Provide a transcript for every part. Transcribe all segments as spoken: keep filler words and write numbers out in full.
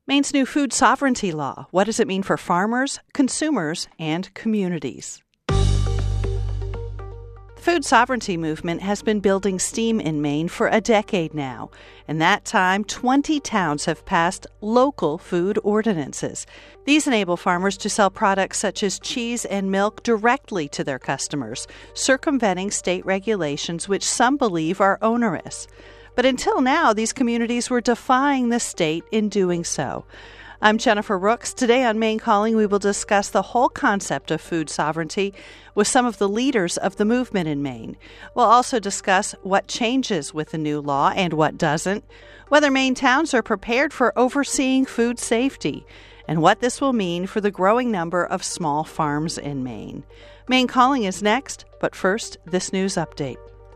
Maine's new food sovereignty law. What does it mean for farmers, consumers, and communities? The food sovereignty movement has been building steam in Maine for a decade now. In that time, twenty towns have passed local food ordinances. These enable farmers to sell products such as cheese and milk directly to their customers, circumventing state regulations which some believe are onerous. But until now, these communities were defying the state in doing so. I'm Jennifer Rooks. Today on Maine Calling, we will discuss the whole concept of food sovereignty with some of the leaders of the movement in Maine. We'll also discuss what changes with the new law and what doesn't, whether Maine towns are prepared for overseeing food safety, and what this will mean for the growing number of small farms in Maine. Maine Calling is next, but first, this news update.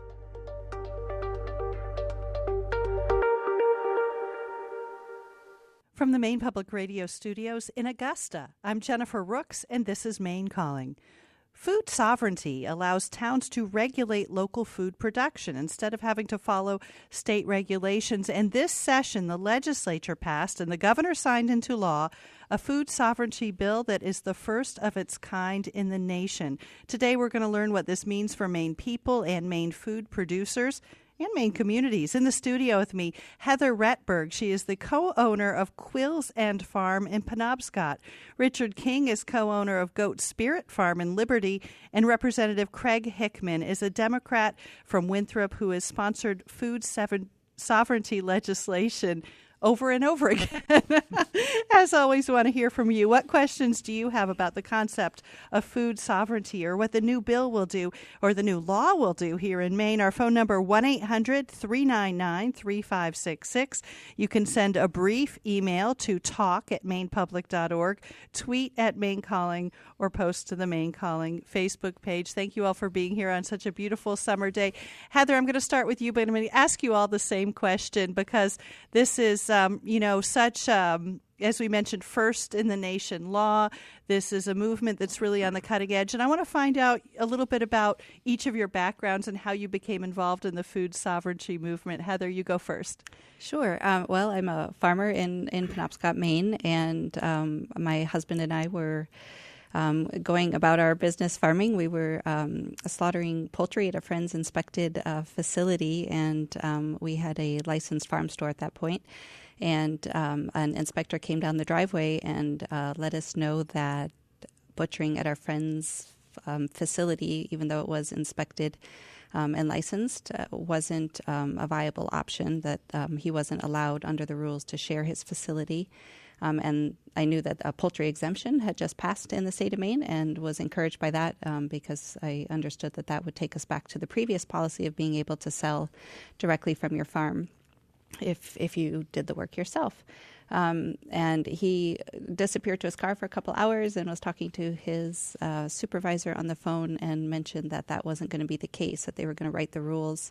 From the Maine Public Radio studios in Augusta, I'm Jennifer Rooks, and this is Maine Calling. Food sovereignty allows towns to regulate local food production instead of having to follow state regulations. And this session, the legislature passed and the governor signed into law a food sovereignty bill that is the first of its kind in the nation. Today, we're going to learn what this means for Maine people and Maine food producers and Maine communities. In the studio with me, Heather Retberg. She is the co-owner of Quills End Farm in Penobscot. Richard King is co-owner of Goat Spirit Farm in Liberty, and Representative Craig Hickman is a Democrat from Winthrop who has sponsored food seven- sovereignty legislation over and over again. As always, we want to hear from you. What questions do you have about the concept of food sovereignty, or what the new bill will do, or the new law will do here in Maine? Our phone number, one eight hundred three nine nine three five six six. You can send a brief email to talk at maine public dot org, tweet at Maine Calling, or post to the Maine Calling Facebook page. Thank you all for being here on such a beautiful summer day. Heather, I'm going to start with you, but I'm going to ask you all the same question, because this is Um, you know, such, um, as we mentioned, first in the nation law. This is a movement that's really on the cutting edge. And I want to find out a little bit about each of your backgrounds and how you became involved in the food sovereignty movement. Heather, you go first. Sure. Um, well, I'm a farmer in, in Penobscot, Maine, and um, my husband and I were Um, going about our business farming. We were um, slaughtering poultry at a friend's inspected uh, facility, and um, we had a licensed farm store at that point. And um, an inspector came down the driveway and uh, let us know that butchering at our friend's um, facility, even though it was inspected um, and licensed, uh, wasn't um, a viable option, that um, he wasn't allowed under the rules to share his facility. Um, and I knew that a poultry exemption had just passed in the state of Maine, and was encouraged by that um, because I understood that that would take us back to the previous policy of being able to sell directly from your farm if if you did the work yourself. Um, and he disappeared to his car for a couple hours and was talking to his uh, supervisor on the phone, and mentioned that that wasn't going to be the case, that they were going to write the rules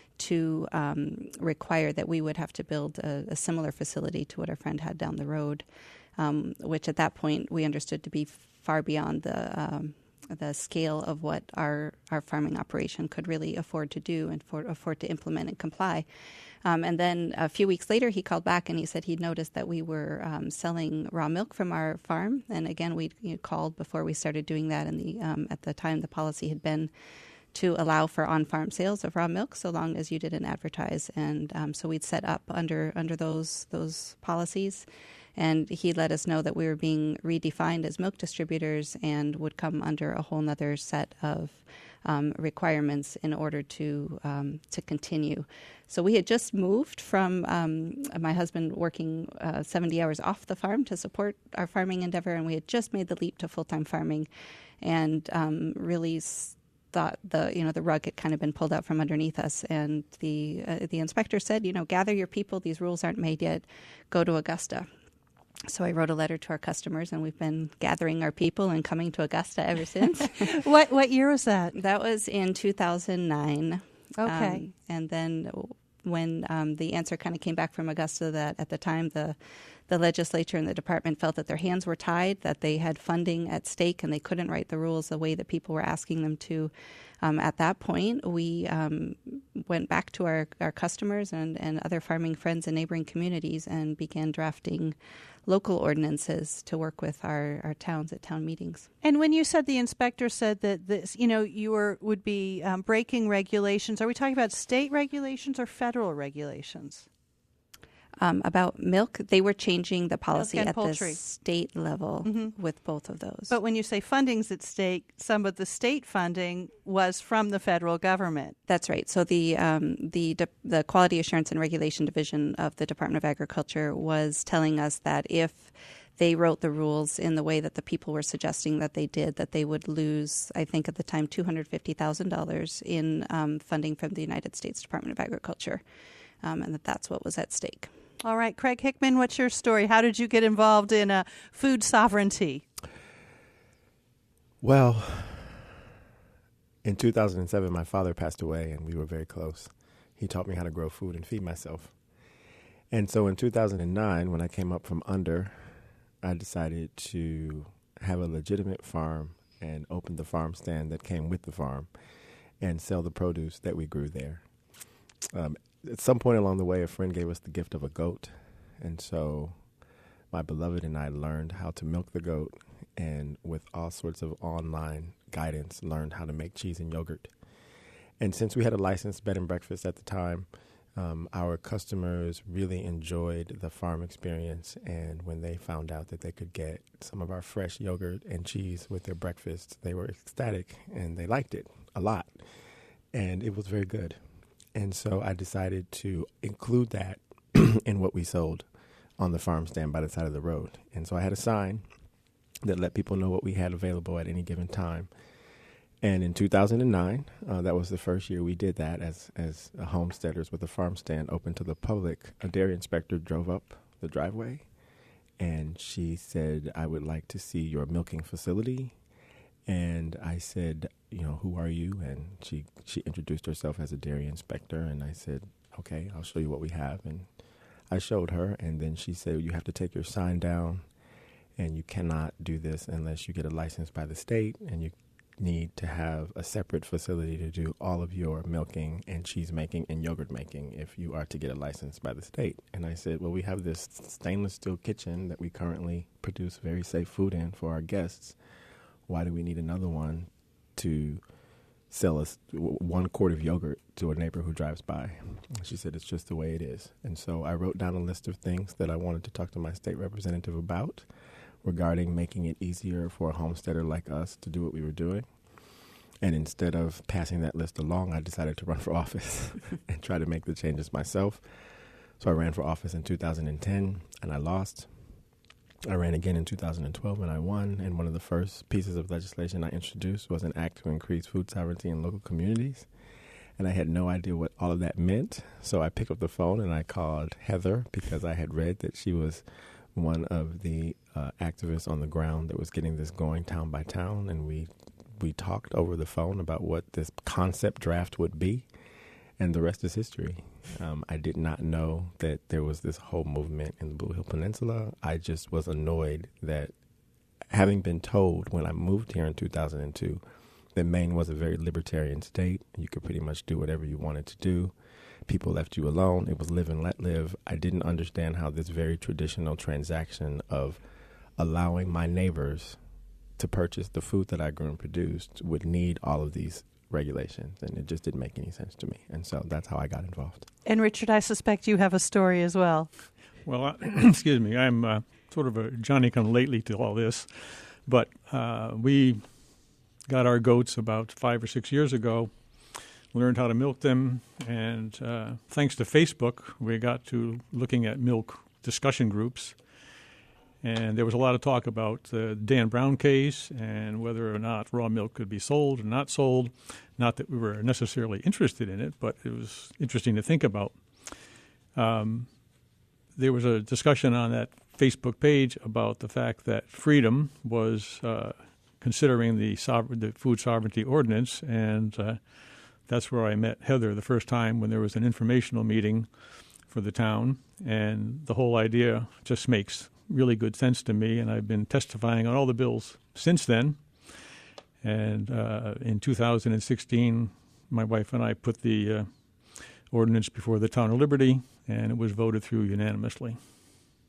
to um, require that we would have to build a, a similar facility to what our friend had down the road, um, which at that point we understood to be far beyond the um, the scale of what our, our farming operation could really afford to do and for, afford to implement and comply. Um, and then a few weeks later, he called back and he said he'd noticed that we were um, selling raw milk from our farm. And again, we you know, called before we started doing that. And the um, at the time, the policy had been to allow for on-farm sales of raw milk so long as you didn't advertise. And um, so we'd set up under under those those policies. And he let us know that we were being redefined as milk distributors and would come under a whole other set of um, requirements in order to um, to continue. So we had just moved from um, my husband working uh, seventy hours off the farm to support our farming endeavor, and we had just made the leap to full-time farming, and um, really thought the you know the rug had kind of been pulled out from underneath us. And the uh, the inspector said, you know, gather your people. These rules aren't made yet. Go to Augusta. So I wrote a letter to our customers, and we've been gathering our people and coming to Augusta ever since. What what year was that? That was in two thousand nine. Okay. Um, and then when um, the answer kind of came back from Augusta that at the time the the legislature and the department felt that their hands were tied, that they had funding at stake and they couldn't write the rules the way that people were asking them to. Um, at that point, we um, went back to our, our customers and, and other farming friends and neighboring communities and began drafting local ordinances to work with our, our towns at town meetings. And when you said the inspector said that this, you know, you were would be um, breaking regulations, are we talking about state regulations or federal regulations? Um, about milk, they were changing the policy at poultry. the state level mm-hmm. with both of those. But when you say funding's at stake, some of the state funding was from the federal government. That's right. So the um, the de- the Quality Assurance and Regulation Division of the Department of Agriculture was telling us that if they wrote the rules in the way that the people were suggesting that they did, that they would lose, I think at the time, two hundred fifty thousand dollars in um, funding from the United States Department of Agriculture, um, and that that's what was at stake. All right, Craig Hickman, what's your story? How did you get involved in uh, food sovereignty? Well, in two thousand seven, my father passed away, and we were very close. He taught me how to grow food and feed myself. And so in two thousand nine, when I came up from under, I decided to have a legitimate farm and open the farm stand that came with the farm and sell the produce that we grew there. Um, At some point along the way, a friend gave us the gift of a goat. And so my beloved and I learned how to milk the goat, and with all sorts of online guidance, learned how to make cheese and yogurt. And since we had a licensed bed and breakfast at the time, um, our customers really enjoyed the farm experience. And when they found out that they could get some of our fresh yogurt and cheese with their breakfast, they were ecstatic, and they liked it a lot. And it was very good. And so I decided to include that in what we sold on the farm stand by the side of the road. And so I had a sign that let people know what we had available at any given time. And in two thousand nine, uh, that was the first year we did that as, as homesteaders with a farm stand open to the public. A dairy inspector drove up the driveway, and she said, "I would like to see your milking facility." And I said, you know, "Who are you?" And she, she introduced herself as a dairy inspector. And I said, "Okay, I'll show you what we have." And I showed her. And then she said, "You have to take your sign down, and you cannot do this unless you get a license by the state. And you need to have a separate facility to do all of your milking and cheese making and yogurt making if you are to get a license by the state." And I said, "Well, we have this stainless steel kitchen that we currently produce very safe food in for our guests. Why do we need another one to sell us one quart of yogurt to a neighbor who drives by?" She said, "It's just the way it is." And so I wrote down a list of things that I wanted to talk to my state representative about regarding making it easier for a homesteader like us to do what we were doing. And instead of passing that list along, I decided to run for office and try to make the changes myself. So I ran for office in two thousand ten, and I lost. I ran again in two thousand twelve, and I won. And one of the first pieces of legislation I introduced was an act to increase food sovereignty in local communities. And I had no idea what all of that meant. So I picked up the phone and I called Heather, because I had read that she was one of the uh, activists on the ground that was getting this going town by town. And we we talked over the phone about what this concept draft would be. And the rest is history. Um, I did not know that there was this whole movement in the Blue Hill Peninsula. I just was annoyed that, having been told when I moved here in two thousand two that Maine was a very libertarian state, you could pretty much do whatever you wanted to do. People left you alone. It was live and let live. I didn't understand how this very traditional transaction of allowing my neighbors to purchase the food that I grew and produced would need all of these regulations, and it just didn't make any sense to me. And so that's how I got involved. And Richard, I suspect you have a story as well. Well, I, excuse me, I'm uh, sort of a Johnny-come-lately to all this, but uh, we got our goats about five or six years ago, learned how to milk them, and uh, thanks to Facebook, we got to looking at milk discussion groups. And there was a lot of talk about the Dan Brown case and whether or not raw milk could be sold or not sold. Not that we were necessarily interested in it, but it was interesting to think about. Um, there was a discussion on that Facebook page about the fact that Freedom was uh, considering the, sover- the food sovereignty ordinance, and uh, that's where I met Heather the first time when there was an informational meeting for the town, and the whole idea just makes really good sense to me, and I've been testifying on all the bills since then. And uh, in two thousand sixteen, my wife and I put the uh, ordinance before the town of Liberty, and it was voted through unanimously.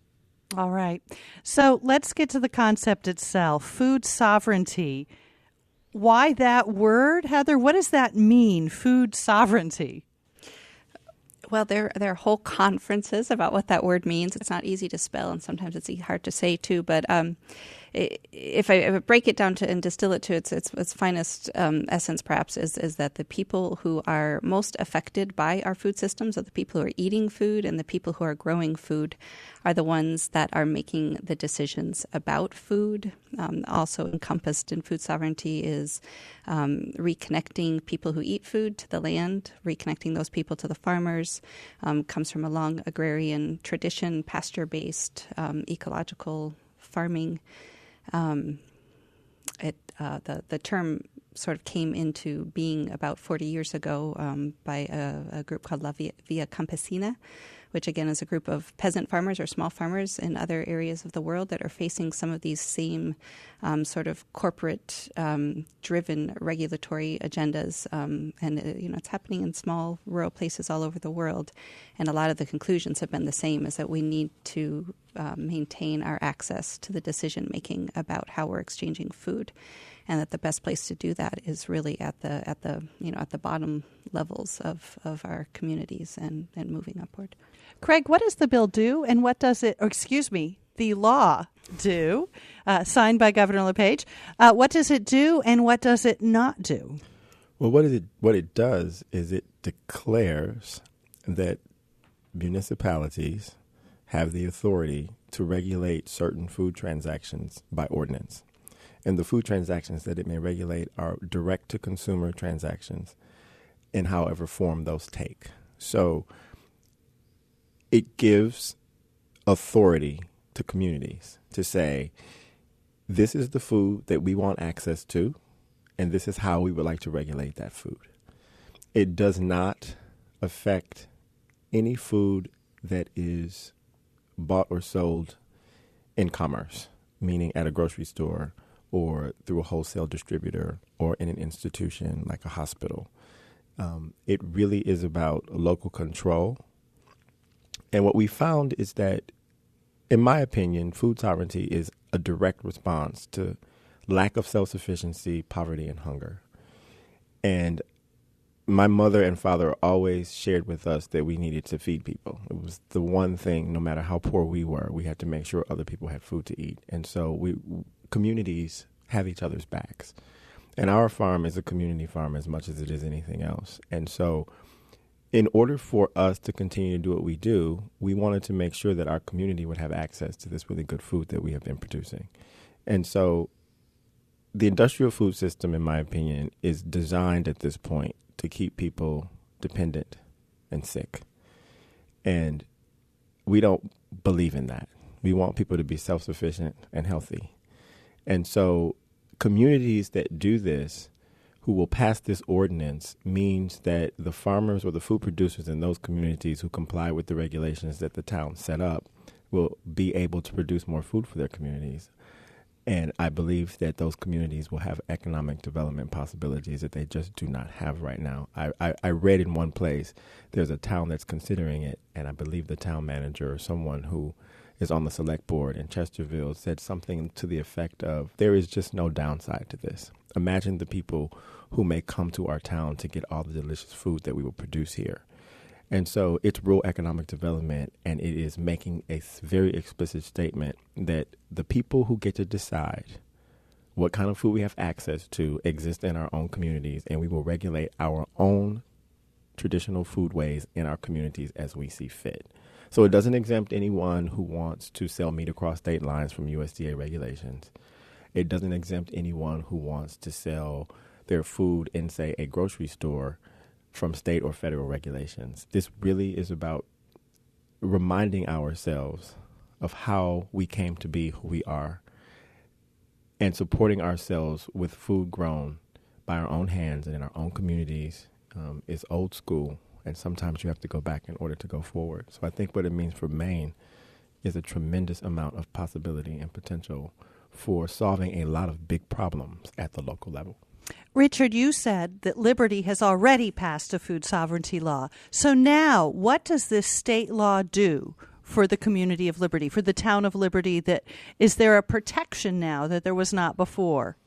All right. So let's get to the concept itself, food sovereignty. Why that word, Heather? What does that mean, food sovereignty? Well, there there are whole conferences about what that word means. It's not easy to spell, and sometimes it's hard to say too. But um, if, I, if I break it down to and distill it to its its, its finest um, essence, perhaps is is that the people who are most affected by our food systems, are the people who are eating food, and the people who are growing food, are the ones that are making the decisions about food. Um, also encompassed in food sovereignty is um, reconnecting people who eat food to the land, reconnecting those people to the farmers. Um, comes from a long agrarian tradition, pasture-based, um, ecological farming. Um, it uh, the the term sort of came into being about forty years ago um, by a, a group called La Via, Via Campesina, which again is a group of peasant farmers or small farmers in other areas of the world that are facing some of these same um, sort of corporate-driven um, regulatory agendas. Um, and, uh, you know, it's happening in small rural places all over the world. And a lot of the conclusions have been the same, is that we need to uh, maintain our access to the decision-making about how we're exchanging food. And that the best place to do that is really at the at the you know at the bottom levels of, of our communities and, and moving upward. Craig, what does the bill do, and what does it? Or excuse me, the law do? Uh, signed by Governor LePage. Uh, what does it do, and what does it not do? Well, what is it? What it does is it declares that municipalities have the authority to regulate certain food transactions by ordinance. And the food transactions that it may regulate are direct-to-consumer transactions in however form those take. So it gives authority to communities to say, this is the food that we want access to, and this is how we would like to regulate that food. It does not affect any food that is bought or sold in commerce, meaning at a grocery store, or through a wholesale distributor, or in an institution like a hospital. Um, it really is about local control. And what we found is that, in my opinion, food sovereignty is a direct response to lack of self-sufficiency, poverty, and hunger. And my mother and father always shared with us that we needed to feed people. It was the one thing, no matter how poor we were, we had to make sure other people had food to eat. And so we communities have each other's backs. And our farm is a community farm as much as it is anything else. And so in order for us to continue to do what we do, we wanted to make sure that our community would have access to this really good food that we have been producing. And so the industrial food system, in my opinion, is designed at this point to keep people dependent and sick. And we don't believe in that. We want people to be self-sufficient and healthy. And so communities that do this, who will pass this ordinance, means that the farmers or the food producers in those communities who comply with the regulations that the town set up will be able to produce more food for their communities. And I believe that those communities will have economic development possibilities that they just do not have right now. I, I, I read in one place there's a town that's considering it, and I believe the town manager or someone who is on the select board in Chesterville said something to the effect of, there is just no downside to this. Imagine the people who may come to our town to get all the delicious food that we will produce here. And so it's rural economic development, and it is making a very explicit statement that the people who get to decide what kind of food we have access to exist in our own communities, and we will regulate our own traditional foodways in our communities as we see fit. So it doesn't exempt anyone who wants to sell meat across state lines from U S D A regulations. It doesn't exempt anyone who wants to sell their food in, say, a grocery store from state or federal regulations. This really is about reminding ourselves of how we came to be who we are and supporting ourselves with food grown by our own hands and in our own communities um, is old school. And sometimes you have to go back in order to go forward. So I think what it means for Maine is a tremendous amount of possibility and potential for solving a lot of big problems at the local level. Richard, you said that Liberty has already passed a food sovereignty law. So now, what does this state law do for the community of Liberty, for the town of Liberty? That is there a protection now that there was not before?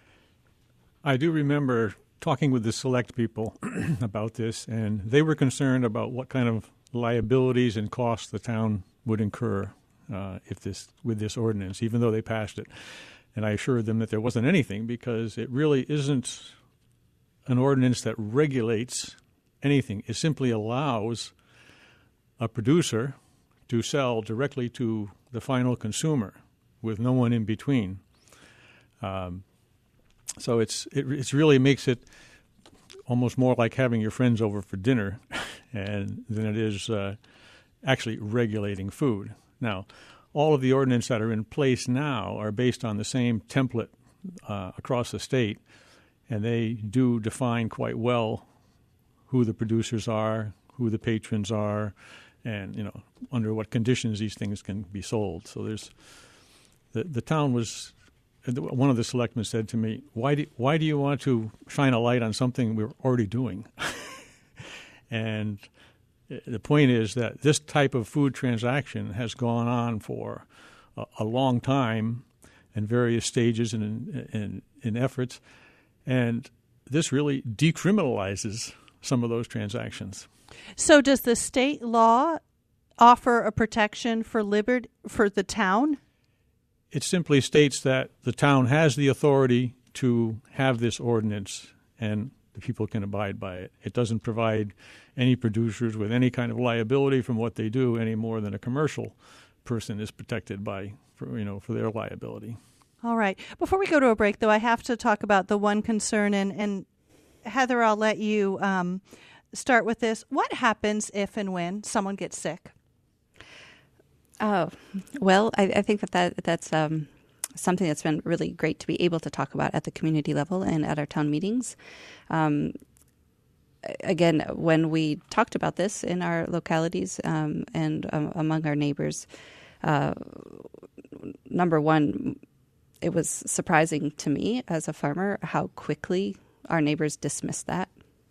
I do remember talking with the select people about this, and they were concerned about what kind of liabilities and costs the town would incur uh, if this with this ordinance, even though they passed it. And I assured them that there wasn't anything, because it really isn't an ordinance that regulates anything. It simply allows a producer to sell directly to the final consumer with no one in between. Um, so it's it it's really makes it almost more like having your friends over for dinner and than it is uh, actually regulating food. Now, all of the ordinances that are in place now are based on the same template uh, across the state, and they do define quite well who the producers are, who the patrons are, and you know under what conditions these things can be sold. So there's the the town was. One of the selectmen said to me, "Why do why do you want to shine a light on something we're already doing?" And the point is that this type of food transaction has gone on for a, a long time in various stages and in, in, in efforts, and this really decriminalizes some of those transactions. So does the state law offer a protection for Liberty, for the town? It simply states that the town has the authority to have this ordinance and the people can abide by it. It doesn't provide any producers with any kind of liability from what they do any more than a commercial person is protected by, for, you know, for their liability. All right. Before we go to a break, though, I have to talk about the one concern, and, and Heather, I'll let you um, start with this. What happens if and when someone gets sick? Oh, well, I, I think that, that that's um, something that's been really great to be able to talk about at the community level and at our town meetings. Um, again, when we talked about this in our localities um, and um, among our neighbors, uh, number one, it was surprising to me as a farmer how quickly our neighbors dismissed that.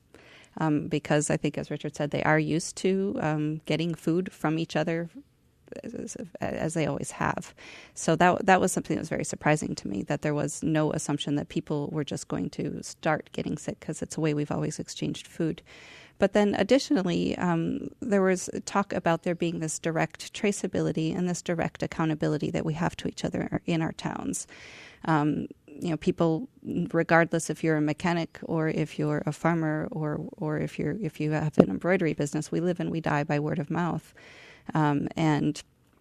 Um, because I think, as Richard said, they are used to um, getting food from each other As, as they always have. So that that was something that was very surprising to me, that there was no assumption that people were just going to start getting sick because it's a way we've always exchanged food. But then additionally, um, there was talk about there being this direct traceability and this direct accountability that we have to each other in our towns. Um, you know, people, regardless if you're a mechanic or if you're a farmer or or if you're if you have an embroidery business, we live and we die by word of mouth. Um, and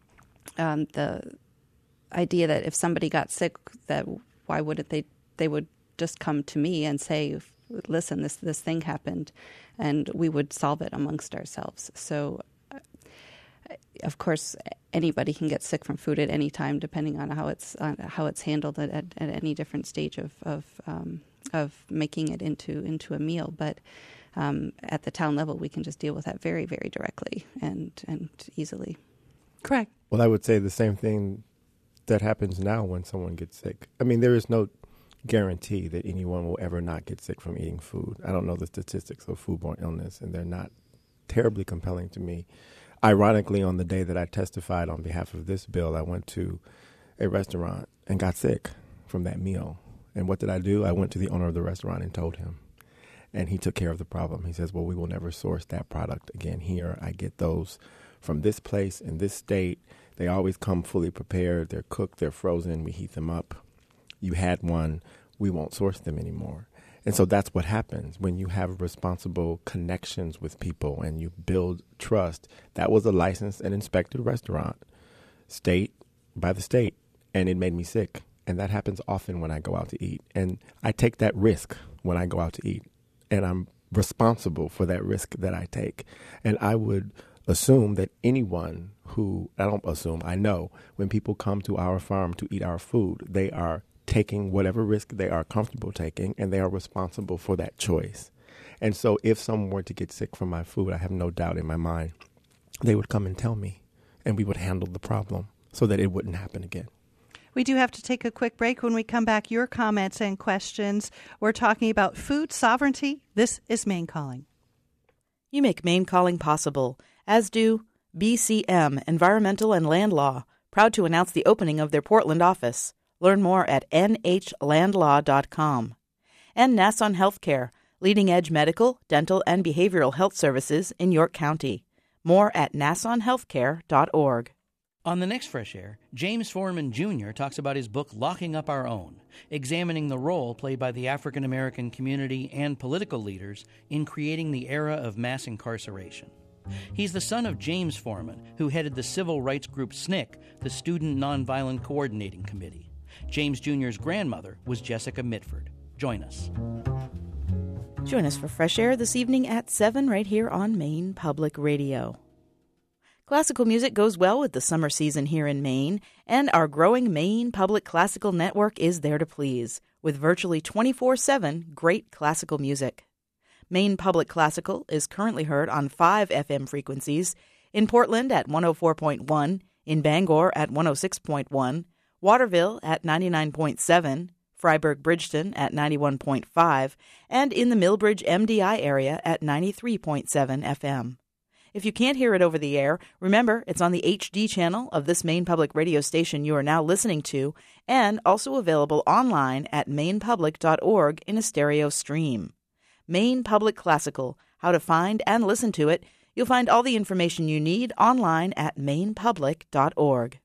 um, the idea that if somebody got sick, that why wouldn't they? They would just come to me and say, "Listen, this this thing happened," and we would solve it amongst ourselves. So, uh, of course, anybody can get sick from food at any time, depending on how it's on how it's handled at, at, at any different stage of of um, of making it into into a meal, but. Um, at the town level, we can just deal with that very, very directly and, and easily. Correct. Well, I would say the same thing that happens now when someone gets sick. I mean, there is no guarantee that anyone will ever not get sick from eating food. I don't know the statistics of foodborne illness, and they're not terribly compelling to me. Ironically, on the day that I testified on behalf of this bill, I went to a restaurant and got sick from that meal. And what did I do? I went to the owner of the restaurant and told him. And he took care of the problem. He says, well, we will never source that product again here. I get those from this place in this state. They always come fully prepared. They're cooked. They're frozen. We heat them up. You had one. We won't source them anymore. And so that's what happens when you have responsible connections with people and you build trust. That was a licensed and inspected restaurant, state by the state, and it made me sick. And that happens often when I go out to eat. And I take that risk when I go out to eat. And I'm responsible for that risk that I take. And I would assume that anyone who, I don't assume, I know, when people come to our farm to eat our food, they are taking whatever risk they are comfortable taking, and they are responsible for that choice. And so if someone were to get sick from my food, I have no doubt in my mind, they would come and tell me, and we would handle the problem so that it wouldn't happen again. We do have to take a quick break. When we come back, your comments and questions. We're talking about food sovereignty. This is Maine Calling. You make Maine Calling possible, as do B C M Environmental and Land Law, proud to announce the opening of their Portland office. Learn more at N H land law dot com. And Nason Healthcare, leading-edge medical, dental, and behavioral health services in York County. More at nason healthcare dot org. On the next Fresh Air, James Foreman Junior talks about his book Locking Up Our Own, examining the role played by the African American community and political leaders in creating the era of mass incarceration. He's the son of James Foreman, who headed the civil rights group S N C C, the Student Nonviolent Coordinating Committee. James Junior's grandmother was Jessica Mitford. Join us. Join us for Fresh Air this evening at seven right here on Maine Public Radio. Classical music goes well with the summer season here in Maine, and our growing Maine Public Classical Network is there to please, with virtually twenty-four seven great classical music. Maine Public Classical is currently heard on five F M frequencies, in Portland at one oh four point one, in Bangor at one oh six point one, Waterville at ninety-nine point seven, Freiburg-Bridgeton at ninety-one point five, and in the Millbridge M D I area at ninety-three point seven F M. If you can't hear it over the air, remember it's on the H D channel of this Maine Public radio station you are now listening to, and also available online at maine public dot org in a stereo stream. Maine Public Classical, how to find and listen to it. You'll find all the information you need online at maine public dot org.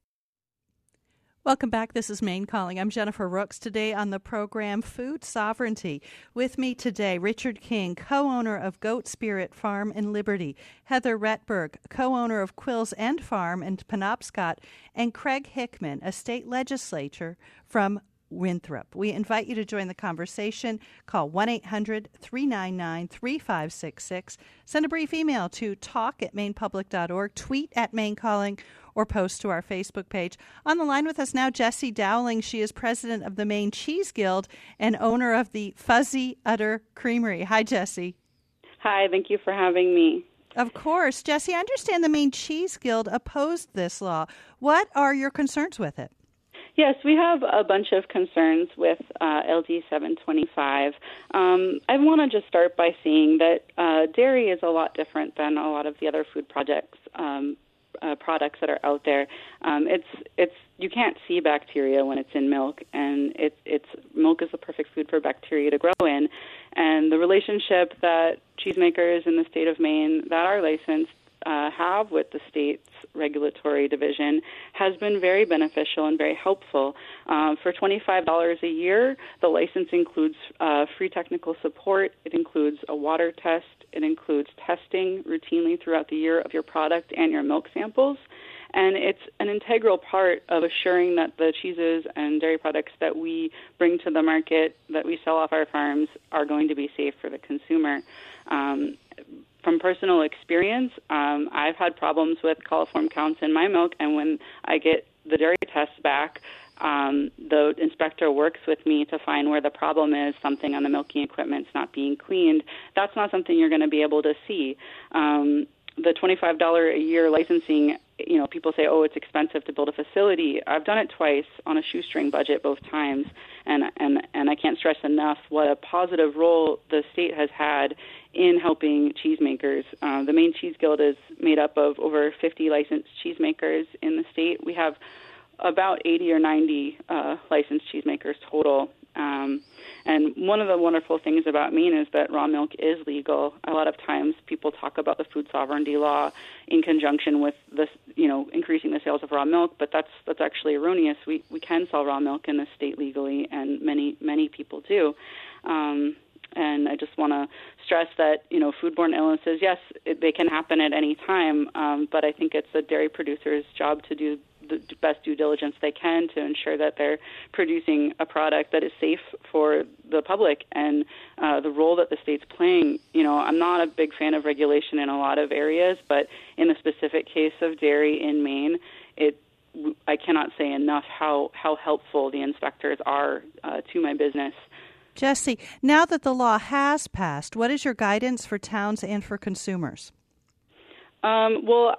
Welcome back. This is Maine Calling. I'm Jennifer Rooks. Today on the program, Food Sovereignty. With me today, Richard King, co-owner of Goat Spirit Farm in Liberty, Heather Retberg, co-owner of Quills End Farm in Penobscot, and Craig Hickman, a state legislator from Winthrop. We invite you to join the conversation. Call one eight hundred three nine nine three five six six. Send a brief email to talk at maine public dot org, tweet at Maine Calling, or post to our Facebook page. On the line with us now, Jessie Dowling. She is president of the Maine Cheese Guild and owner of the Fuzzy Udder Creamery. Hi, Jessie. Hi, thank you for having me. Of course. Jessie, I understand the Maine Cheese Guild opposed this law. What are your concerns with it? Yes, we have a bunch of concerns with uh, L D seven twenty-five. Um, I want to just start by saying that uh, dairy is a lot different than a lot of the other food projects um, uh, products that are out there. Um, it's it's you can't see bacteria when it's in milk, and it, it's milk is the perfect food for bacteria to grow in. And the relationship that cheesemakers in the state of Maine that are licensed Uh, have with the state's regulatory division has been very beneficial and very helpful. Uh, for twenty-five dollars a year, the license includes uh, free technical support. It includes a water test. It includes testing routinely throughout the year of your product and your milk samples. And it's an integral part of assuring that the cheeses and dairy products that we bring to the market, that we sell off our farms, are going to be safe for the consumer. Um, From personal experience, um, I've had problems with coliform counts in my milk, and when I get the dairy tests back, um, the inspector works with me to find where the problem is, something on the milking equipment's not being cleaned. That's not something you're going to be able to see. Um, the twenty-five dollars a year licensing, you know, people say, oh, it's expensive to build a facility. I've done it twice on a shoestring budget both times, and and, and I can't stress enough what a positive role the state has had in helping cheesemakers. Uh, the Maine Cheese Guild is made up of over fifty licensed cheesemakers in the state. We have about eighty or ninety uh, licensed cheesemakers total. Um, and one of the wonderful things about Maine is that raw milk is legal. A lot of times people talk about the food sovereignty law in conjunction with this, you know, increasing the sales of raw milk, but that's that's actually erroneous. We we can sell raw milk in the state legally, and many many people do. Um, and I just want to stress that, you know, foodborne illnesses, yes, it, they can happen at any time, um, but I think it's the dairy producer's job to do the best due diligence they can to ensure that they're producing a product that is safe for the public. And uh, the role that the state's playing, you know, I'm not a big fan of regulation in a lot of areas, but in the specific case of dairy in Maine, it I cannot say enough how, how helpful the inspectors are uh, to my business. Jessie, now that the law has passed, what is your guidance for towns and for consumers? Um, well,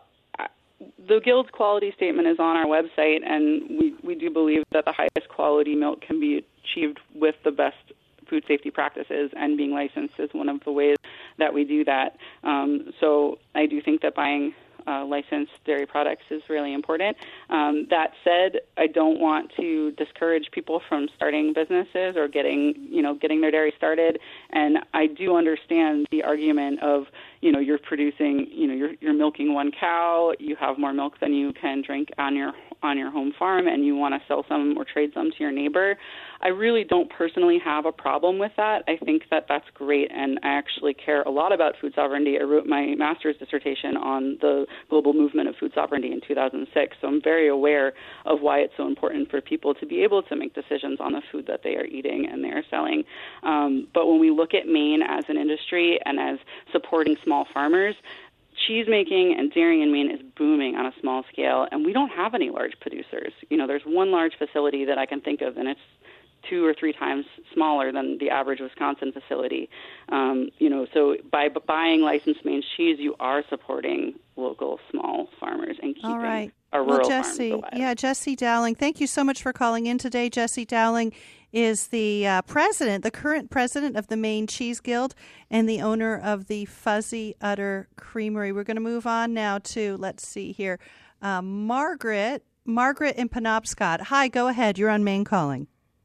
the Guild's quality statement is on our website, and we, we do believe that the highest quality milk can be achieved with the best food safety practices, and being licensed is one of the ways that we do that. Um, so I do think that buying uh, licensed dairy products is really important. Um, that said, I don't want to discourage people from starting businesses or getting, you know, getting their dairy started. And I do understand the argument of, you know, you're producing, you know, you're you're milking one cow, you have more milk than you can drink on your on your home farm, and you want to sell some or trade some to your neighbor. I really don't personally have a problem with that. I think that that's great, and I actually care a lot about food sovereignty. I wrote my master's dissertation on the global movement of food sovereignty in two thousand six, so I'm very aware of why it's so important for people to be able to make decisions on the food that they are eating and they are selling. Um, but when we look at Maine as an industry and as supporting small farmers, cheese making and dairy in Maine is booming on a small scale, and we don't have any large producers. You know, there's one large facility that I can think of, and it's two or three times smaller than the average Wisconsin facility. Um, you know, so by b- buying licensed Maine cheese, you are supporting local small farmers and keeping All right. our rural well, Jesse, farms alive. Yeah, Jesse Dowling, thank you so much for calling in today. Jesse Dowling is the uh, president, the current president of the Maine Cheese Guild and the owner of the Fuzzy Udder Creamery. We're going to move on now to, let's see here, uh, Margaret, Margaret in Penobscot. Hi, go ahead. You're on Maine Calling.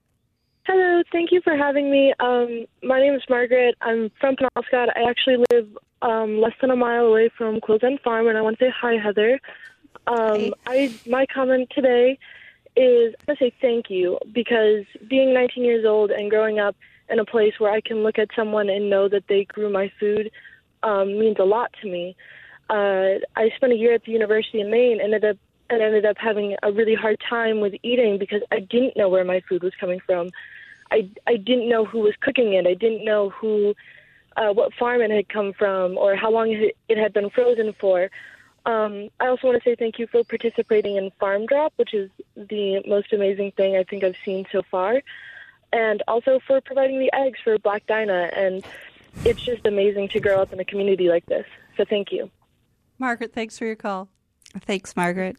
Hello, thank you for having me. Um, my name is Margaret. I'm from Penobscot. I actually live um, less than a mile away from Quills End Farm, and I want to say hi, Heather. Um, Hey. I my comment today is I want to say thank you, because being nineteen years old and growing up in a place where I can look at someone and know that they grew my food um, means a lot to me. Uh, I spent a year at the University of Maine and ended up and ended up having a really hard time with eating because I didn't know where my food was coming from. I, I didn't know who was cooking it. I didn't know who, uh, what farm it had come from or how long it, it had been frozen for. Um, I also want to say thank you for participating in Farm Drop, which is the most amazing thing I think I've seen so far, and also for providing the eggs for Black Dinah. And it's just amazing to grow up in a community like this. So thank you. Margaret, thanks for your call. Thanks, Margaret.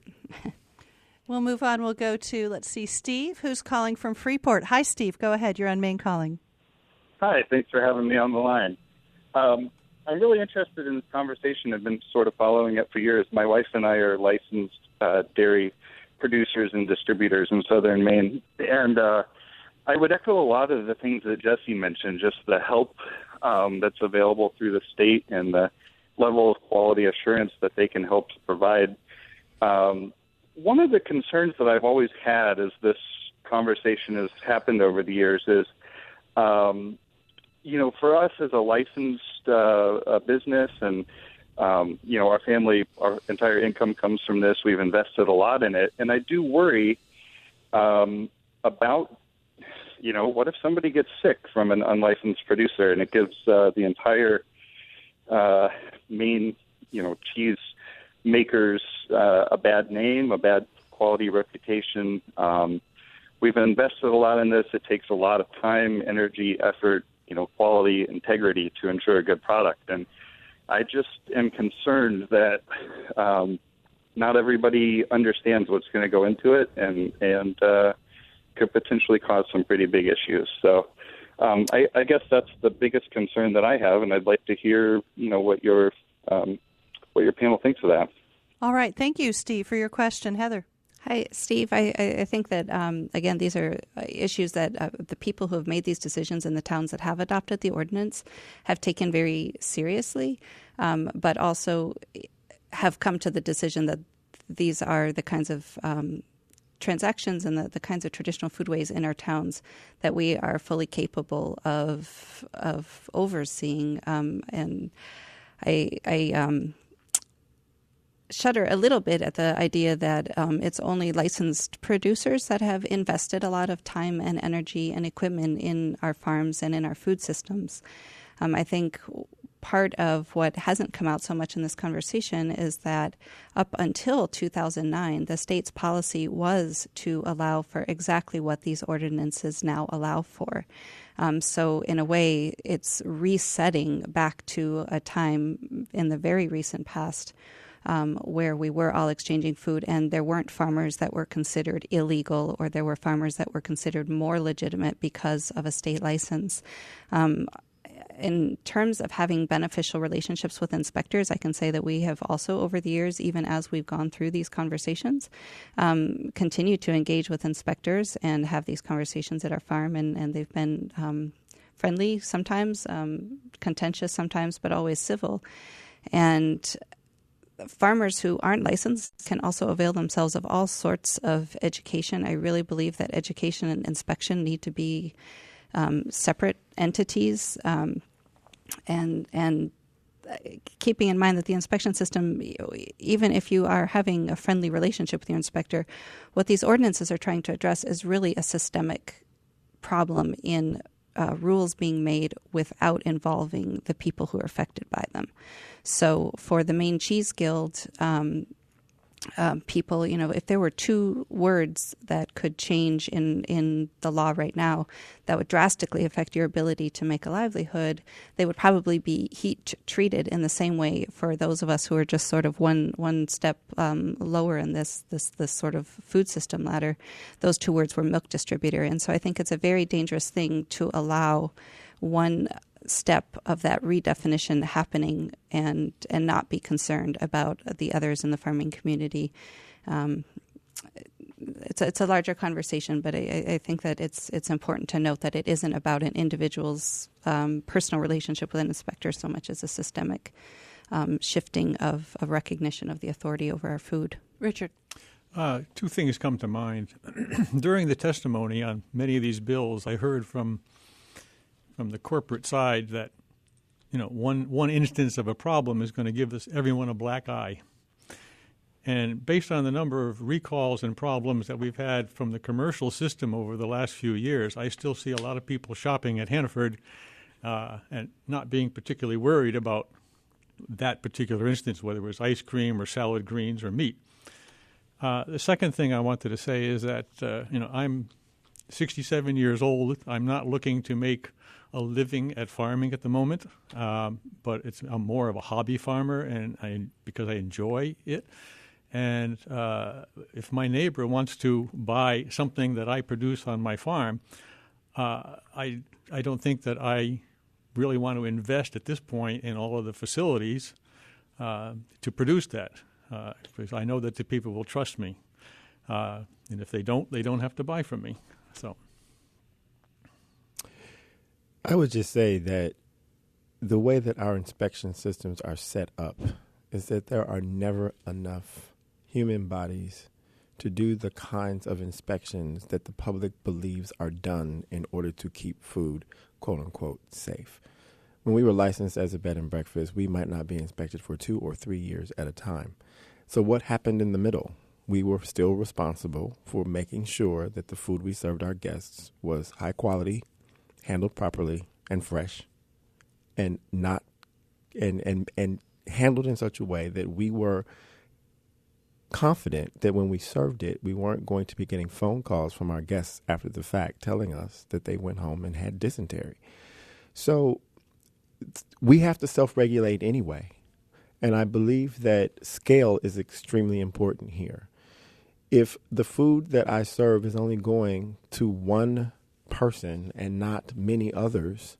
We'll move on. We'll go to, let's see, Steve, who's calling from Freeport. Hi, Steve. Go ahead. You're on Maine Calling. Hi. Thanks for having me on the line. Um, I'm really interested in this conversation. I've been sort of following it for years. My wife and I are licensed uh, dairy producers and distributors in southern Maine. And uh, I would echo a lot of the things that Jesse mentioned, just the help um, that's available through the state and the level of quality assurance that they can help to provide. Um, one of the concerns that I've always had as this conversation has happened over the years is, um, you know, for us as a licensed uh, a business and, um, you know, our family, our entire income comes from this. We've invested a lot in it. And I do worry um, about, you know, what if somebody gets sick from an unlicensed producer and it gives uh, the entire uh, Maine, you know, cheese makers uh, a bad name, a bad quality reputation. Um, we've invested a lot in this. It takes a lot of time, energy, effort, you know, quality, integrity to ensure a good product. And I just am concerned that um, not everybody understands what's going to go into it and, and uh, could potentially cause some pretty big issues. So um, I, I guess that's the biggest concern that I have, and I'd like to hear, you know, what your um, what your panel thinks of that. All right. Thank you, Steve, for your question. Heather. Hi, Steve. I, I think that, um, again, these are issues that uh, the people who have made these decisions in the towns that have adopted the ordinance have taken very seriously, um, but also have come to the decision that these are the kinds of um, transactions and the, the kinds of traditional foodways in our towns that we are fully capable of of overseeing. Um, and I... I um, shudder a little bit at the idea that um, it's only licensed producers that have invested a lot of time and energy and equipment in our farms and in our food systems. Um, I think part of what hasn't come out so much in this conversation is that up until two thousand nine, the state's policy was to allow for exactly what these ordinances now allow for. Um, so in a way, it's resetting back to a time in the very recent past Um, where we were all exchanging food and there weren't farmers that were considered illegal or there were farmers that were considered more legitimate because of a state license. Um, in terms of having beneficial relationships with inspectors, I can say that we have also, over the years, even as we've gone through these conversations, um, continued to engage with inspectors and have these conversations at our farm, and, and they've been um, friendly sometimes, um, contentious sometimes, but always civil. And farmers who aren't licensed can also avail themselves of all sorts of education. I really believe that education and inspection need to be um, separate entities, um, and and keeping in mind that the inspection system, even if you are having a friendly relationship with your inspector, what these ordinances are trying to address is really a systemic problem in Uh, rules being made without involving the people who are affected by them. So for the Maine Cheese Guild, um, um, people, you know, if there were two words that could change in, in the law right now that would drastically affect your ability to make a livelihood, they would probably be heat treated in the same way for those of us who are just sort of one one step um, lower in this, this this sort of food system ladder. Those two words were milk distributor. And so I think it's a very dangerous thing to allow one step of that redefinition happening and and not be concerned about the others in the farming community. Um, it's a, it's a larger conversation, but I, I think that it's it's important to note that it isn't about an individual's um, personal relationship with an inspector so much as a systemic um, shifting of, of recognition of the authority over our food. Richard. Uh, two things come to mind. During the testimony on many of these bills, I heard from from the corporate side that, you know, one one instance of a problem is going to give us everyone a black eye. And based on the number of recalls and problems that we've had from the commercial system over the last few years, I still see a lot of people shopping at Hannaford uh, and not being particularly worried about that particular instance, whether it was ice cream or salad greens or meat. Uh, the second thing I wanted to say is that, uh, you know, I'm sixty-seven years old. I'm not looking to make a living at farming at the moment, um, but it's I'm more of a hobby farmer, and I because I enjoy it. And uh, if my neighbor wants to buy something that I produce on my farm, uh, I I don't think that I really want to invest at this point in all of the facilities uh, to produce that, uh, because I know that the people will trust me, uh, and if they don't, they don't have to buy from me. So. I would just say that the way that our inspection systems are set up is that there are never enough human bodies to do the kinds of inspections that the public believes are done in order to keep food, quote unquote, safe. When we were licensed as a bed and breakfast, we might not be inspected for two or three years at a time. So what happened in the middle? We were still responsible for making sure that the food we served our guests was high quality, handled properly and fresh, and not and, and and handled in such a way that we were confident that when we served it, we weren't going to be getting phone calls from our guests after the fact telling us that they went home and had dysentery. So we have to self-regulate anyway. And I believe that scale is extremely important here. If the food that I serve is only going to one person and not many others,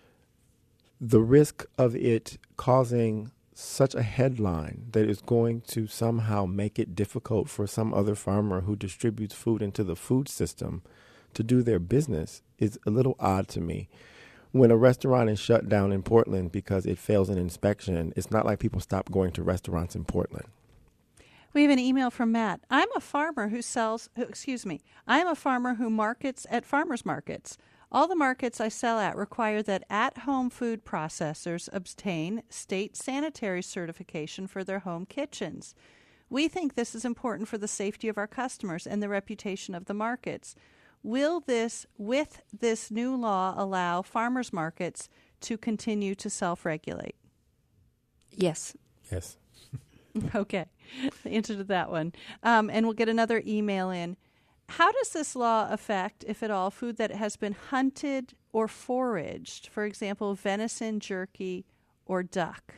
the risk of it causing such a headline that is going to somehow make it difficult for some other farmer who distributes food into the food system to do their business is a little odd to me. When a restaurant is shut down in Portland because it fails an inspection, it's not like people stop going to restaurants in Portland. We have an email from Matt. I'm a farmer who sells, excuse me, I'm a farmer who markets at farmers markets. All the markets I sell at require that at-home food processors obtain state sanitary certification for their home kitchens. We think this is important for the safety of our customers and the reputation of the markets. Will this, with this new law, allow farmers markets to continue to self-regulate? Yes. Yes. Okay. The answer to that one. Um, and we'll get another email in. How does this law affect, if at all, food that has been hunted or foraged? For example, venison, jerky, or duck?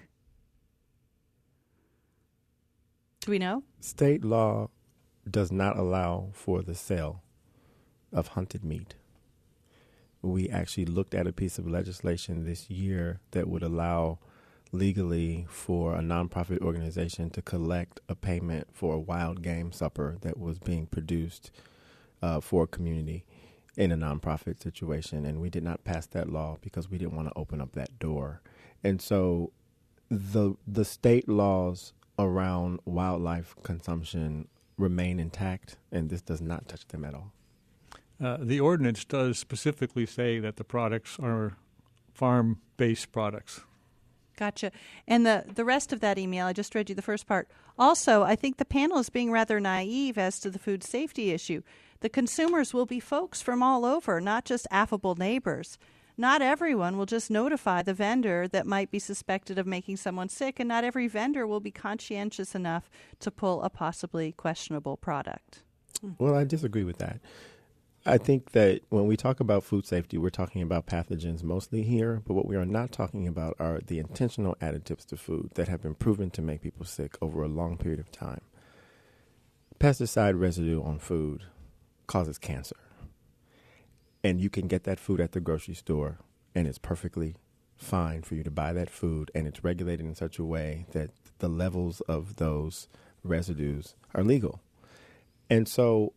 Do we know? State law does not allow for the sale of hunted meat. we actually looked at a piece of legislation this year that would allow legally for a nonprofit organization to collect a payment for a wild game supper that was being produced uh, for a community in a nonprofit situation. And we did not pass that law because we didn't want to open up that door. And so the the state laws around wildlife consumption remain intact, and this does not touch them at all. Uh, the ordinance does specifically say that the products are farm-based products. Gotcha. And the, the rest of that email, I just read you the first part. Also, I think the panel is being rather naive as to the food safety issue. The consumers will be folks from all over, not just affable neighbors. Not everyone will just notify the vendor that might be suspected of making someone sick, and not every vendor will be conscientious enough to pull a possibly questionable product. Well, I disagree with that. I think that when we talk about food safety, we're talking about pathogens mostly here, but what we are not talking about are the intentional additives to food that have been proven to make people sick over a long period of time. Pesticide residue on food causes cancer. And you can get that food at the grocery store, and it's perfectly fine for you to buy that food, and it's regulated in such a way that the levels of those residues are legal. And so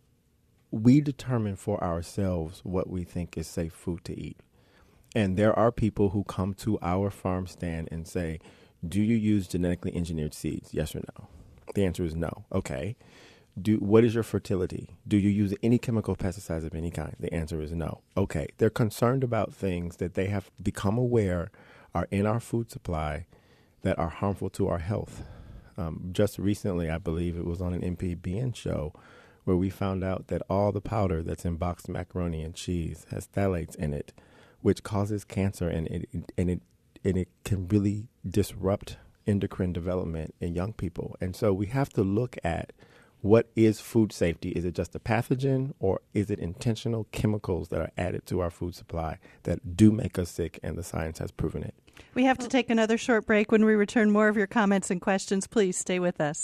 we determine for ourselves what we think is safe food to eat. And there are people who come to our farm stand and say, do you use genetically engineered seeds? Yes or no? The answer is no. Okay. Do, what is your fertility? Do you use any chemical pesticides of any kind? The answer is no. Okay. They're concerned about things that they have become aware are in our food supply that are harmful to our health. Um, just recently, I believe it was on an M P B N show where we found out that all the powder that's in boxed macaroni and cheese has phthalates in it, which causes cancer, and it and it and it can really disrupt endocrine development in young people. And so we have to look at what is food safety. Is it just a pathogen, or is it intentional chemicals that are added to our food supply that do make us sick, and the science has proven it? We have to take another short break. When we return, more of your comments and questions. Please stay with us.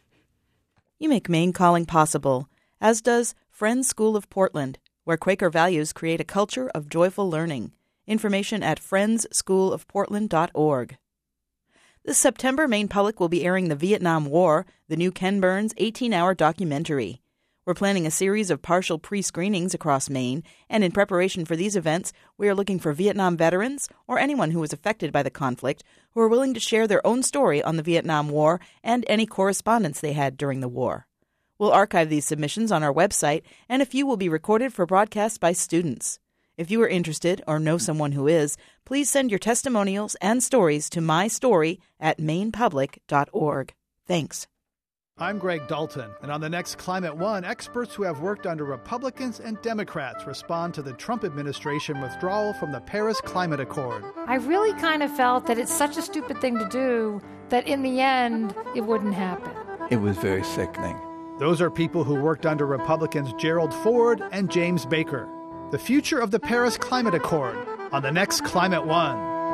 You make Maine Calling possible, as does Friends School of Portland, where Quaker values create a culture of joyful learning. Information at friends school of portland dot org. This September, Maine Public will be airing The Vietnam War, the new Ken Burns eighteen-hour documentary. We're planning a series of partial pre-screenings across Maine, and in preparation for these events, we are looking for Vietnam veterans or anyone who was affected by the conflict who are willing to share their own story on the Vietnam War and any correspondence they had during the war. We'll archive these submissions on our website, and a few will be recorded for broadcast by students. If you are interested or know someone who is, please send your testimonials and stories to my story at maine public dot org. Thanks. I'm Greg Dalton, and on the next Climate One, experts who have worked under Republicans and Democrats respond to the Trump administration withdrawal from the Paris Climate Accord. I really kind of felt that it's such a stupid thing to do that in the end it wouldn't happen. It was very sickening. Those are people who worked under Republicans Gerald Ford and James Baker. The future of the Paris Climate Accord on the next Climate One.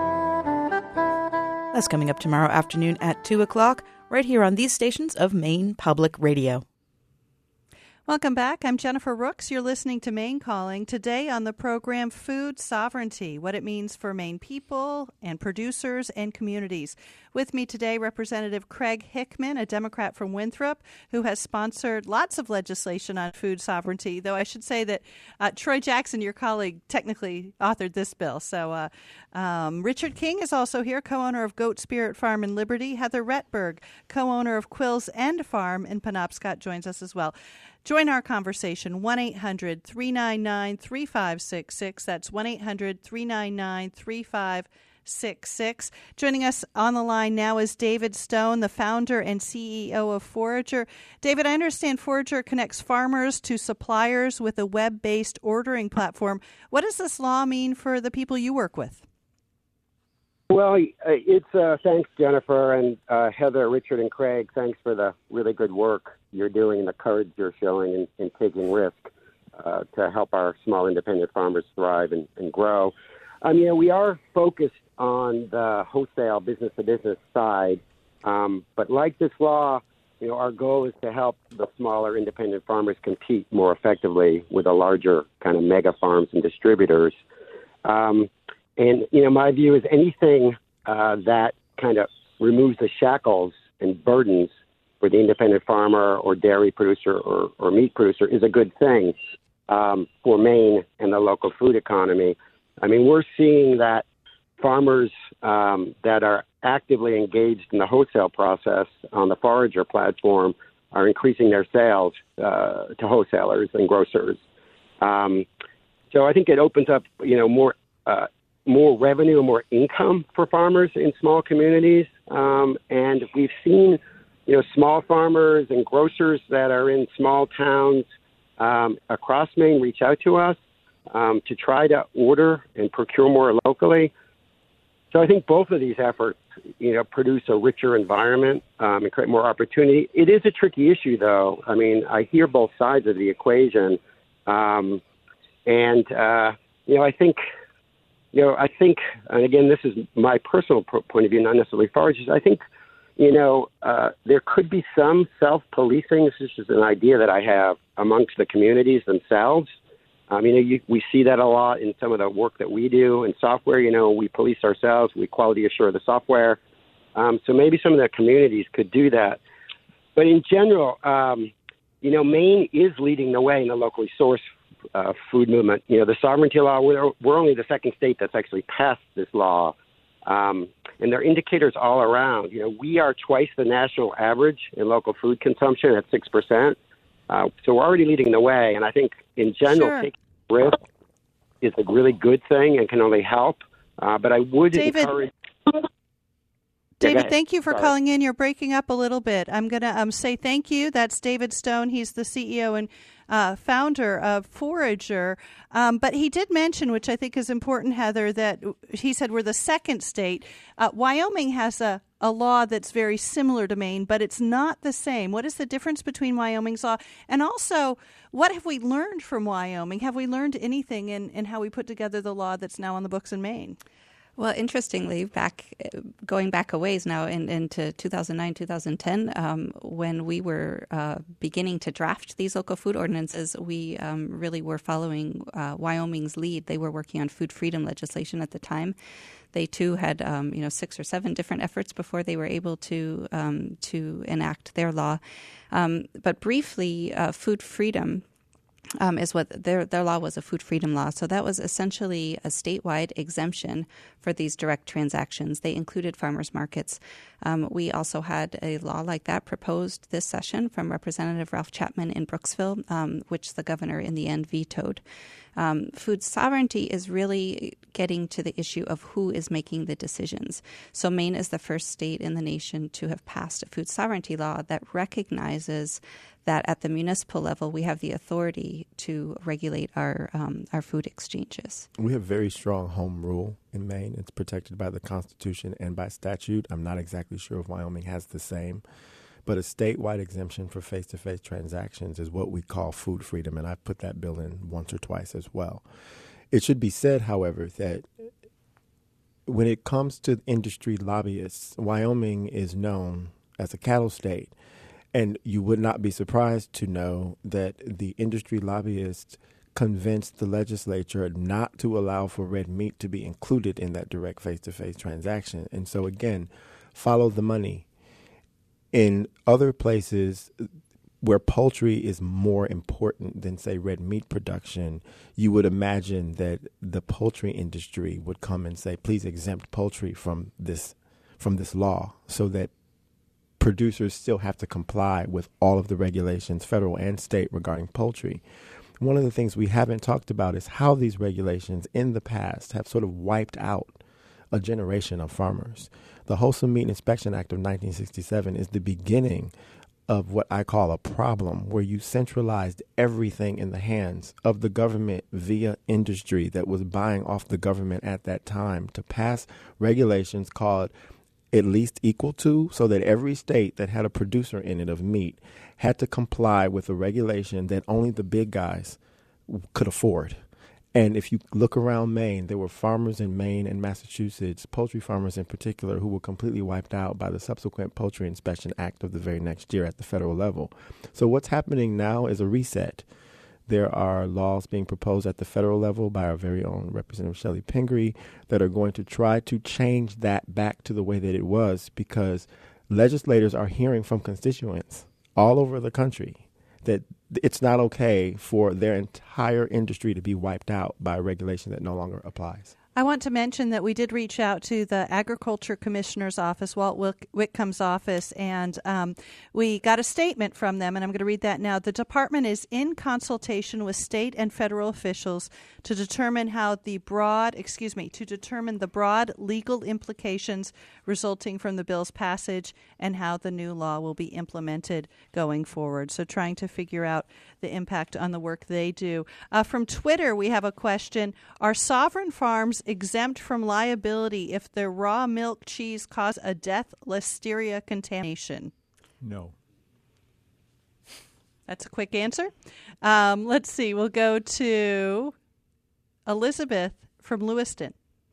That's coming up tomorrow afternoon at two o'clock, right here on these stations of Maine Public Radio. Welcome back. I'm Jennifer Rooks. You're listening to Maine Calling. Today on the program, Food Sovereignty, what it means for Maine people and producers and communities. With me today, Representative Craig Hickman, a Democrat from Winthrop, who has sponsored lots of legislation on food sovereignty, though I should say that uh, Troy Jackson, your colleague, technically authored this bill. So uh, um, Richard King is also here, co-owner of Goat Spirit Farm in Liberty. Heather Retberg, co-owner of Quills End Farm in Penobscot, joins us as well. Join our conversation, one eight hundred three nine nine three five six six. That's one eight hundred three nine nine three five six six. Joining us on the line now is David Stone, the founder and C E O of Forager. David, I understand Forager connects farmers to suppliers with a web-based ordering platform. What does this law mean for the people you work with? Well, it's uh, thanks, Jennifer, and uh, Heather, Richard, and Craig. Thanks for the really good work you're doing and the courage you're showing in, in taking risk uh, to help our small independent farmers thrive and, and grow. Um, you know, we are focused on the wholesale business-to-business side, um, but like this law, you know, our goal is to help the smaller independent farmers compete more effectively with the larger kind of mega farms and distributors. Um, and, you know, my view is anything uh, that kind of removes the shackles and burdens for the independent farmer or dairy producer or, or meat producer is a good thing um, for Maine and the local food economy. I mean, we're seeing that farmers um, that are actively engaged in the wholesale process on the forager platform are increasing their sales uh, to wholesalers and grocers. Um, so I think it opens up, you know, more uh, more revenue and more income for farmers in small communities. Um, and we've seen, you know, small farmers and grocers that are in small towns um, across Maine reach out to us um, to try to order and procure more locally. So I think both of these efforts, you know, produce a richer environment um, and create more opportunity. It is a tricky issue, though. I mean, I hear both sides of the equation. Um, and, uh, you know, I think, you know, I think, and again, this is my personal point of view, not necessarily foragers. I think, you know, uh, there could be some self-policing. This is just an idea that I have amongst the communities themselves. I mean, you, we see that a lot in some of the work that we do in software. You know, we police ourselves, we quality assure the software. Um, so maybe some of the communities could do that. But in general, um, you know, Maine is leading the way in the locally sourced uh, food movement. You know, the sovereignty law, we're, we're only the second state that's actually passed this law. Um, and there are indicators all around. You know, we are twice the national average in local food consumption at six percent. Uh, so we're already leading the way. And I think in general, Sure. taking risk is a really good thing and can only help. Uh, but I would David, encourage... David, yeah, thank you for Sorry. calling in. You're breaking up a little bit. I'm going to um, say thank you. That's David Stone. He's the C E O and uh, founder of Forager. Um, but he did mention, which I think is important, Heather, that he said we're the second state. Uh, Wyoming has a, a law that's very similar to Maine, but it's not the same. What is the difference between Wyoming's law? And also, what have we learned from Wyoming? Have we learned anything in, in how we put together the law that's now on the books in Maine? Well, interestingly, back going back a ways now in, into two thousand nine, two thousand ten, um, when we were uh, beginning to draft these local food ordinances, we um, really were following uh, Wyoming's lead. They were working on food freedom legislation at the time. They too had um, you know six or seven different efforts before they were able to um, to enact their law. Um, but briefly, uh, food freedom. Um, is what their their law was, a food freedom law. So that was essentially a statewide exemption for these direct transactions. They included farmers markets. Um, we also had a law like that proposed this session from Representative Ralph Chapman in Brooksville, um, which the governor in the end vetoed. Um, food sovereignty is really getting to the issue of who is making the decisions. So Maine is the first state in the nation to have passed a food sovereignty law that recognizes that at the municipal level, we have the authority to regulate our um, our food exchanges. We have very strong home rule in Maine. It's protected by the Constitution and by statute. I'm not exactly sure if Wyoming has the same. But a statewide exemption for face-to-face transactions is what we call food freedom, and I've put that bill in once or twice as well. It should be said, however, that when it comes to industry lobbyists, Wyoming is known as a cattle state. And you would not be surprised to know that the industry lobbyists convinced the legislature not to allow for red meat to be included in that direct face-to-face transaction. And so, again, follow the money. In other places where poultry is more important than, say, red meat production, you would imagine that the poultry industry would come and say, please exempt poultry from this from this law so that producers still have to comply with all of the regulations, federal and state, regarding poultry. One of the things we haven't talked about is how these regulations in the past have sort of wiped out a generation of farmers. The Wholesome Meat Inspection Act of nineteen sixty-seven is the beginning of what I call a problem, where you centralized everything in the hands of the government via industry that was buying off the government at that time to pass regulations called at least equal to, so that every state that had a producer in it of meat had to comply with a regulation that only the big guys could afford. And if you look around Maine, there were farmers in Maine and Massachusetts, poultry farmers in particular, who were completely wiped out by the subsequent Poultry Inspection Act of the very next year at the federal level. So what's happening now is a reset. There are laws being proposed at the federal level by our very own Representative Shelley Pingree that are going to try to change that back to the way that it was, because legislators are hearing from constituents all over the country that it's not okay for their entire industry to be wiped out by a regulation that no longer applies. I want to mention that we did reach out to the Agriculture Commissioner's office, Walt Whit- Whitcomb's office, and um, we got a statement from them, and I'm going to read that now. The department is in consultation with state and federal officials to determine how the broad, excuse me, to determine the broad legal implications resulting from the bill's passage and how the new law will be implemented going forward. So trying to figure out the impact on the work they do. Uh, from Twitter, we have a question. Are sovereign farms exempt from liability if their raw milk cheese cause a death listeria contamination? No. That's a quick answer. Um, let's see. We'll go to Elizabeth from Lewiston.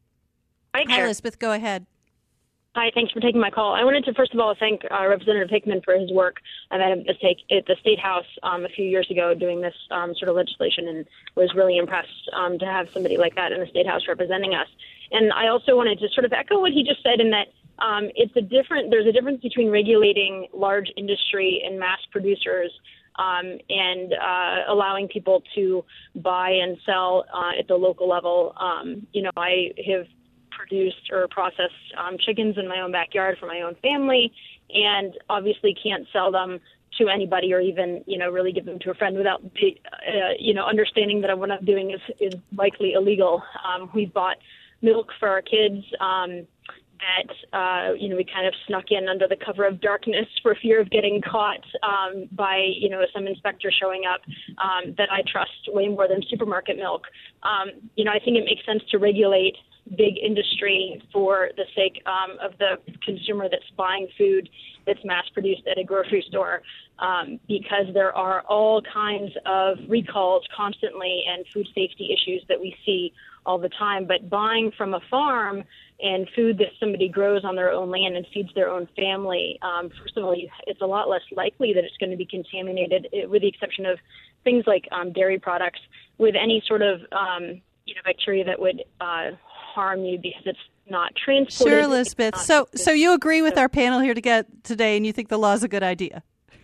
Hi, Hi, Elizabeth. Go ahead. Hi, thanks for taking my call. I wanted to, first of all, thank uh, Representative Hickman for his work. I met him at the state, at the State House um, a few years ago doing this um, sort of legislation, and was really impressed um, to have somebody like that in the State House representing us. And I also wanted to sort of echo what he just said in that um, it's a different, there's a difference between regulating large industry and mass producers um, and uh, allowing people to buy and sell uh, at the local level. Um, you know, I have produced or processed um, chickens in my own backyard for my own family, and obviously can't sell them to anybody or even, you know, really give them to a friend without, uh, you know, understanding that what I'm doing is, is likely illegal. Um, we bought milk for our kids um, that, uh, you know, we kind of snuck in under the cover of darkness for fear of getting caught um, by, you know, some inspector showing up um, that I trust way more than supermarket milk. Um, you know, I think it makes sense to regulate big industry for the sake um, of the consumer that's buying food that's mass-produced at a grocery store, um, because there are all kinds of recalls constantly and food safety issues that we see all the time. But buying from a farm and food that somebody grows on their own land and feeds their own family, um, first of all, it's a lot less likely that it's going to be contaminated, with the exception of things like um, dairy products, with any sort of um, you know, bacteria that would uh, harm you because it's not transported. Sure, Elizabeth. So, so you agree with our panel here to get today, and you think the law is a good idea?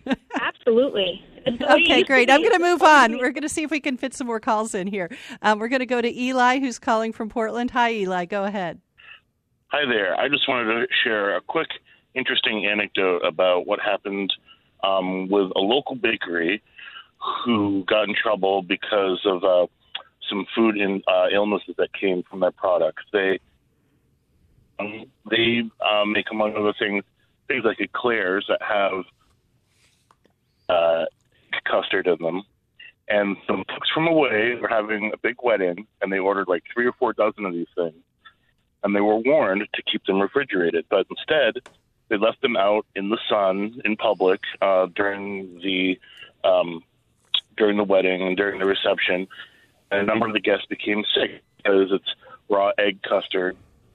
Absolutely. Okay, great. I'm going to move on. We're going to see if we can fit some more calls in here. Um, we're going to go to Eli, who's calling from Portland. Hi, Eli. Go ahead. Hi there. I just wanted to share a quick, interesting anecdote about what happened um, with a local bakery who got in trouble because of uh, some food in, uh, illnesses that came from their products. They um, they uh, make, among other things, things like eclairs that have uh, custard in them. And some folks from away were having a big wedding, and they ordered like three or four dozen of these things. And they were warned to keep them refrigerated. But instead, they left them out in the sun in public uh, during the um, during the wedding and during the reception. And a number of the guests became sick because it's raw egg custard.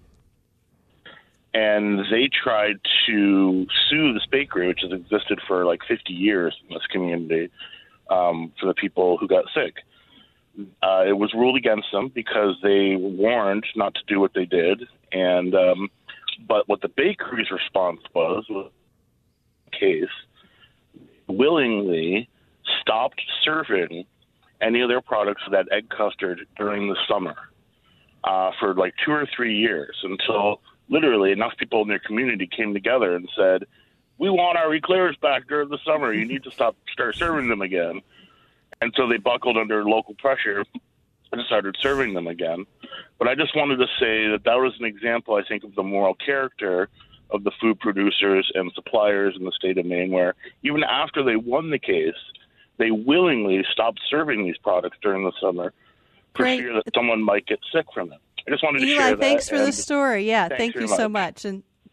And they tried to sue this bakery, which has existed for like fifty years in this community, um, for the people who got sick. Uh, it was ruled against them because they warned not to do what they did. And um, but what the bakery's response was, was the case, willingly stopped serving any of their products with that egg custard during the summer uh, for like two or three years, until literally enough people in their community came together and said, we want our eclairs back during the summer. You need to stop, start serving them again. And so they buckled under local pressure and started serving them again. But I just wanted to say that that was an example, I think, of the moral character of the food producers and suppliers in the state of Maine, where even after they won the case, they willingly stopped serving these products during the summer for Great. fear that someone might get sick from them. I just wanted to Eli, share that. thanks for the and story. Yeah, thanks thank you very so much. much. And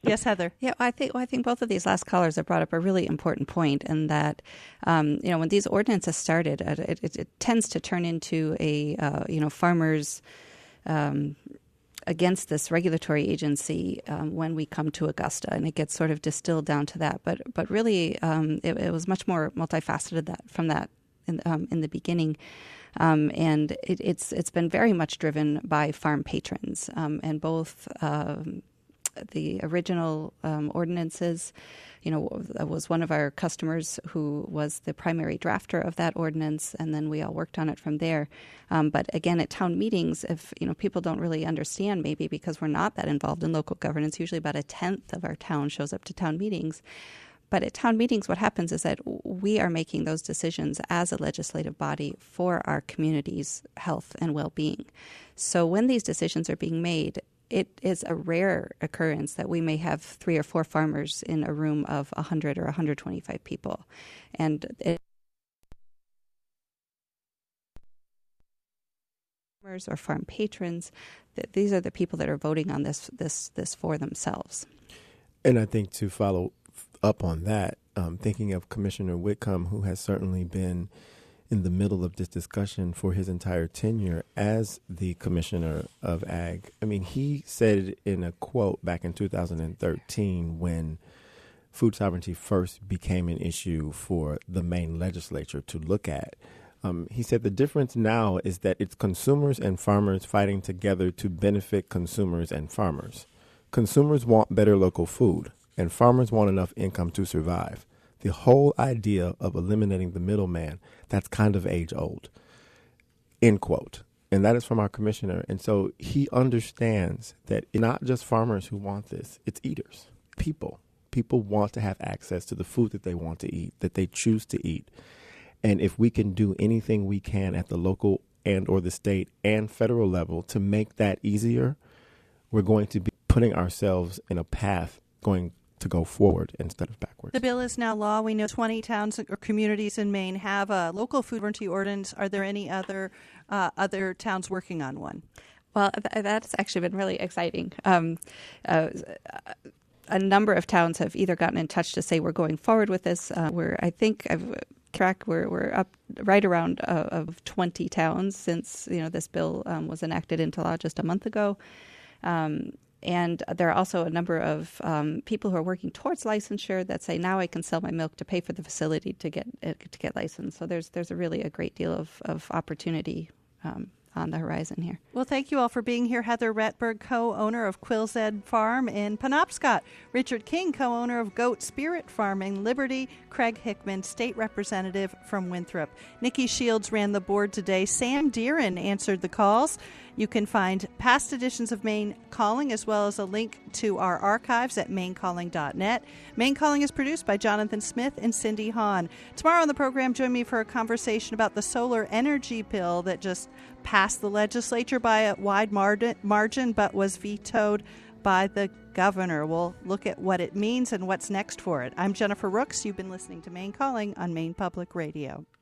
Yes, Heather. Yeah, I think well, I think both of these last callers have brought up a really important point, in that um, you know when these ordinances started, it, it, it tends to turn into a uh, you know farmers um, against this regulatory agency um, when we come to Augusta, and it gets sort of distilled down to that. But but really, um, it, it was much more multifaceted that from that in, um, in the beginning. Um, and it, it's it's been very much driven by farm patrons, um, and both um, the original um, ordinances. You know, was one of our customers who was the primary drafter of that ordinance, and then we all worked on it from there. Um, but again, at town meetings, if you know people don't really understand, maybe because we're not that involved in local governance, usually about a tenth of our town shows up to town meetings. But at town meetings, what happens is that we are making those decisions as a legislative body for our community's health and well-being. So when these decisions are being made, it is a rare occurrence that we may have three or four farmers in a room of one hundred or one hundred twenty-five people. And it, farmers or farm patrons, these are the people that are voting on this this this for themselves. And I think to follow up on that, um, thinking of Commissioner Whitcomb, who has certainly been in the middle of this discussion for his entire tenure as the Commissioner of Ag. I mean, he said in a quote back in two thousand thirteen when food sovereignty first became an issue for the Maine legislature to look at. Um, he said the difference now is that it's consumers and farmers fighting together to benefit consumers and farmers. Consumers want better local food, and farmers want enough income to survive. The whole idea of eliminating the middleman, that's kind of age old, end quote. And that is from our commissioner. And so he understands that it's not just farmers who want this, it's eaters, people. People want to have access to the food that they want to eat, that they choose to eat. And if we can do anything we can at the local and or the state and federal level to make that easier, we're going to be putting ourselves in a path going to go forward instead of backwards. The bill is now law. We know twenty towns or communities in Maine have a local food sovereignty ordinance. Are there any other uh, other towns working on one? Well, th- that's actually been really exciting. Um, uh, a number of towns have either gotten in touch to say we're going forward with this. Uh, we're, I think, I've track we're we're up right around uh, of twenty towns since you know this bill um, was enacted into law just a month ago. Um, And there are also a number of um, people who are working towards licensure that say, now I can sell my milk to pay for the facility to get uh, to get licensed. So there's there's a really a great deal of, of opportunity um, on the horizon here. Well, thank you all for being here. Heather Retberg, co-owner of Quills Ed Farm in Penobscot. Richard King, co-owner of Goat Spirit Farm in Liberty. Craig Hickman, state representative from Winthrop. Nikki Shields ran the board today. Sam Deeren answered the calls. You can find past editions of Maine Calling as well as a link to our archives at maine calling dot net. Maine Calling is produced by Jonathan Smith and Cindy Hahn. Tomorrow on the program, join me for a conversation about the solar energy bill that just passed the legislature by a wide margin but was vetoed by the governor. We'll look at what it means and what's next for it. I'm Jennifer Rooks. You've been listening to Maine Calling on Maine Public Radio.